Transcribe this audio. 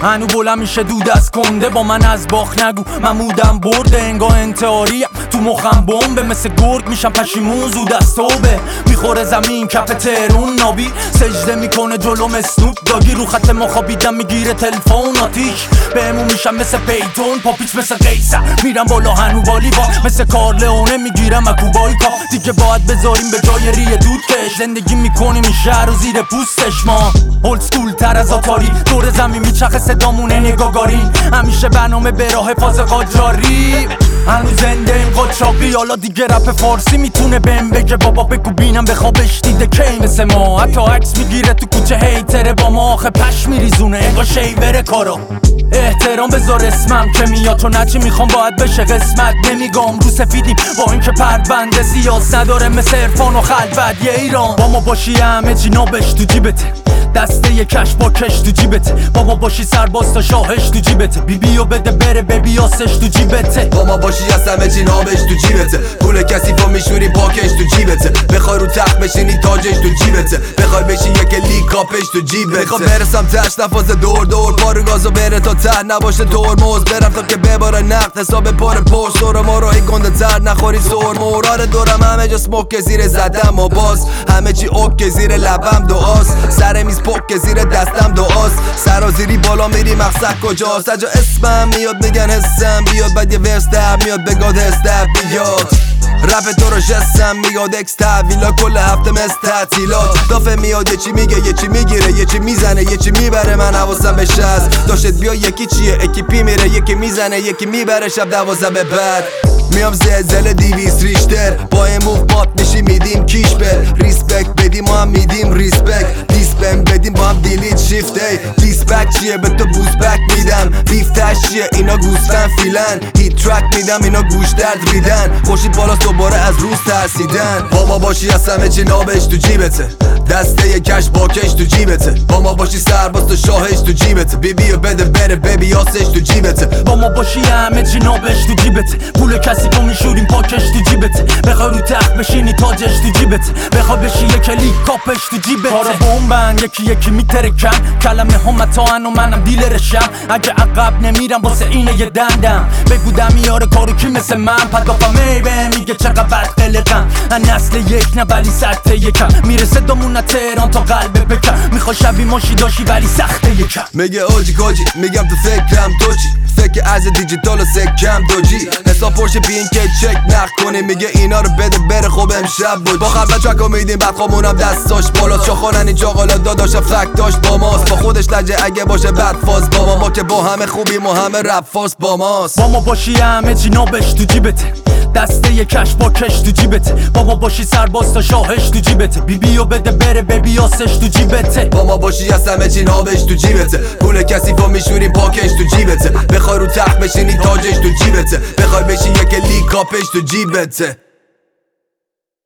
هنو بلند میشه دود از کنده با من از باخ نگو من مودم برده انگاه انتحاریم تو مخم بمبه مثل گرگ میشم پشیمون زود از توبه میخوره زمین کف تهرون نابی سجده میکنه جلوم اسنوپ داگی رو خط مخابیدم میگیره تلفن آتیش بهمون میشم مثل پیتون پاپیچ مثل قیصر میرم بالا هنو والیبال مثل کارلئونه میگیرم اکوبایکا دیگه باید بذاریم به جای ریه دود کش زندگی میکنیم این شهر و زیر پوستش ما اولد سکول تر از آتاری دور زمین میچخه صدامونه نگاگارین همیشه برنامه به راه فاز قاجاری هنوز زنده این قاچاقی حالا دیگه رپ فارسی میتونه بهم بگه بابا بگو بینم به خوابش دیده کی مثل ما حتی عکس میگیره تو کوچه هیتره با ما آخه پش میریزونه انگار شیوره کارا احترام بذار اسمم که میاد تو نچی میخوام باید بشه قسمت نمیگم رو سفیدیم با اینکه پرونده سیاس نداره مثل عرفان و خلوت یه ایران با ما باشی همه چی نابش تو جیبته دسته یه کش با کش تو جیبته با ما باشی سرباز تا شاهش تو جیبته بیبیو بده بره ببی آسش تو جیبته با ما باشی از همه چی نابش تو جیبته پول کثیفو میشوری پاکش تو جیبته بخوای رو تخت بشینی تاجش تو جیبته بخوای بشی یک لیگ کاپش تو جیبته میخوام برسم تش نفاز دور پارو گازو بره تا ته نباشه ترمز برم تا که بباره نقد حساب پر پشت دور ما راهی گنده تر نخوری سر مورار دورم همه جا سموک زیر زدم و باز همه چی اوک زیر لبم دعاست سر میز پک زیر دستم دعاست سرازیری بالا میری مقصد کجاست اجا اسمم میاد میگن حسم بیاد بعد یه ورس در میاد بگاد هستم بیاد رپ تو رو جسم میگاد اکس تحویلا کل هفته مثل تعطیلات دافه میاد یه چی میگه یه چی میگیره یه چی میزنه یه چی میبره من حواسم بهش هست داشت بیا یکی چیه اکیپی میره یکی میزنه یکی میبره شب 12 به بعد میام زلزله 200 ریشتر با این موف بات میشی میدیم کیش بر ریسپکت بدیم ما هم میدیم ریسپکت دیسپن بدیم با هم دیلیت شیفت ای دیسپک چیه به تو بوزبک میدم بیفتش چیه اینا گوستن فیلن هیت ترک میدم اینا گوش درد ریدن خوشید بالاست دوباره از روز ترسیدن با ما باشی از همه چی نابش تو جیبته دسته یه کش با کش تو جیبته با ما باشی سرباز تو شاهش تو جیبته بیبیو بده بره ببی آسش تو جیبته با ما باشی همه چی نابش تو جیبته پول کسی تو میشوریم پاکش تو جیبته بخوای رو تخت بشینی تاجش تو جیبته بخوای بشی یک لیگ کاپش تو جیبته کارا بمبن یکی میترکن کلمه هم متاعن و منم دیلرشم اگه عقب نمیرم واسه اینه یه دندم بگو دمیاره کارو کی مثل من پدافم میبه میگه چقدر بد قلقم نسل یک نه ولی سطح یکم میرسه دامون تهران تا قلب بکن میخوای شبی ماشی داشی ولی سخته یکم میگه اوجی کاجی میگم تو فکرم تو چی فکر از دیجیتال و سکم دوجی حساب پرشه بین که چک نخ کنی میگه اینا رو بده بره خوب امشب بود با خبر چکا میدیم بعد خامونم دستاش بالا چاخانن این چاقالا داداشم فک داشت با ماست با خودش لجه اگه باشه بد فاز با ما که با همه خوبیم و همه رپ فاز با ماست با ما باشی همه چی نابش تو جیبته دسته یه کش با کش تو جیبته با ما باشی سرباز تا شاهش تو جیبته بیبیو بده بره ببی آسش تو جیبته با ما باشی از همه چی نابش تو جیبته پول کثیفو میشوری پاکش تو جیبته بخوای رو تخت بشینی تاجش تو جیبته بخوای بشی یک لیگ کاپش تو جیبته